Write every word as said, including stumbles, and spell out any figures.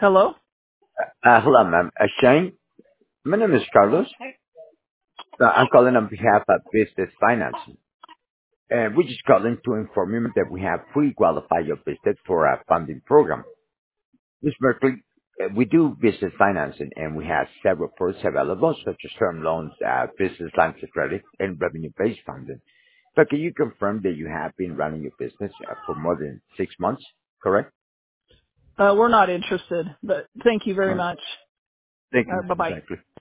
Hello? Uh, hello, ma'am. Uh, Shane, my name is Carlos. Uh, I'm calling on behalf of Business Financing. And we're just calling to inform you that we have pre-qualified your business for a funding program. Miz Berkeley, uh, we do business financing and we have several products available such as term loans, uh, business lines of credit, and revenue-based funding. So can you confirm that you have been running your business uh, for more than six months, correct? Uh, we're not interested, but thank you very Uh, much. thank you, Uh, Mister bye-bye. Berkeley.